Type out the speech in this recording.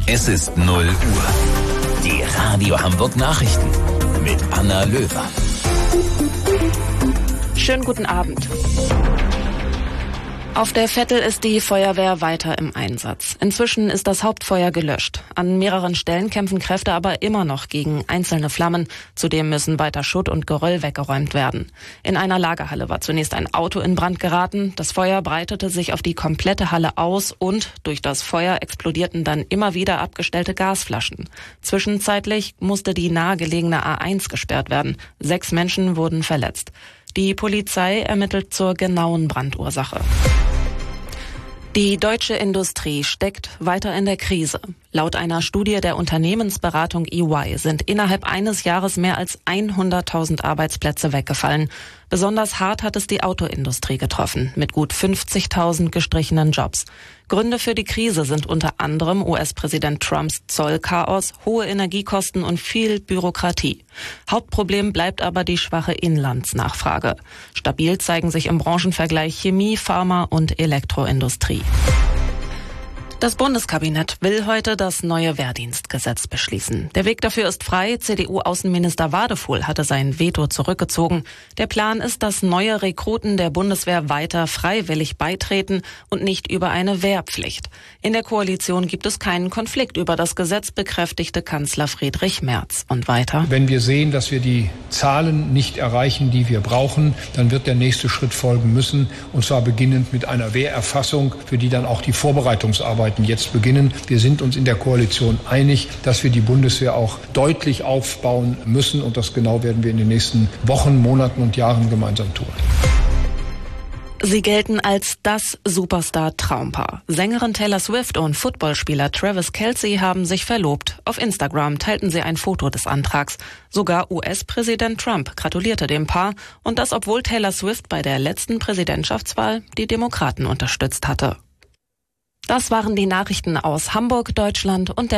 Es ist 0 Uhr. Die Radio Hamburg Nachrichten mit Anna Löwer. Schönen guten Abend. Auf der Vettel ist die Feuerwehr weiter im Einsatz. Inzwischen ist das Hauptfeuer gelöscht. An mehreren Stellen kämpfen Kräfte aber immer noch gegen einzelne Flammen. Zudem müssen weiter Schutt und Geröll weggeräumt werden. In einer Lagerhalle war zunächst ein Auto in Brand geraten. Das Feuer breitete sich auf die komplette Halle aus und durch das Feuer explodierten dann immer wieder abgestellte Gasflaschen. Zwischenzeitlich musste die nahegelegene A1 gesperrt werden. 6 Menschen wurden verletzt. Die Polizei ermittelt zur genauen Brandursache. Die deutsche Industrie steckt weiter in der Krise. Laut einer Studie der Unternehmensberatung EY sind innerhalb eines Jahres mehr als 100.000 Arbeitsplätze weggefallen. Besonders hart hat es die Autoindustrie getroffen, mit gut 50.000 gestrichenen Jobs. Gründe für die Krise sind unter anderem US-Präsident Trumps Zollchaos, hohe Energiekosten und viel Bürokratie. Hauptproblem bleibt aber die schwache Inlandsnachfrage. Stabil zeigen sich im Branchenvergleich Chemie, Pharma und Elektroindustrie. Das Bundeskabinett will heute das neue Wehrdienstgesetz beschließen. Der Weg dafür ist frei. CDU-Außenminister Wadefuhl hatte sein Veto zurückgezogen. Der Plan ist, dass neue Rekruten der Bundeswehr weiter freiwillig beitreten und nicht über eine Wehrpflicht. In der Koalition gibt es keinen Konflikt über das Gesetz, bekräftigte Kanzler Friedrich Merz. Und weiter: Wenn wir sehen, dass wir die Zahlen nicht erreichen, die wir brauchen, dann wird der nächste Schritt folgen müssen. Und zwar beginnend mit einer Wehrerfassung, für die dann auch die Vorbereitungsarbeit jetzt beginnen. Wir sind uns in der Koalition einig, dass wir die Bundeswehr auch deutlich aufbauen müssen. Und das genau werden wir in den nächsten Wochen, Monaten und Jahren gemeinsam tun. Sie gelten als das Superstar-Traumpaar. Sängerin Taylor Swift und Footballspieler Travis Kelce haben sich verlobt. Auf Instagram teilten sie ein Foto des Antrags. Sogar US-Präsident Trump gratulierte dem Paar. Und das, obwohl Taylor Swift bei der letzten Präsidentschaftswahl die Demokraten unterstützt hatte. Das waren die Nachrichten aus Hamburg, Deutschland und der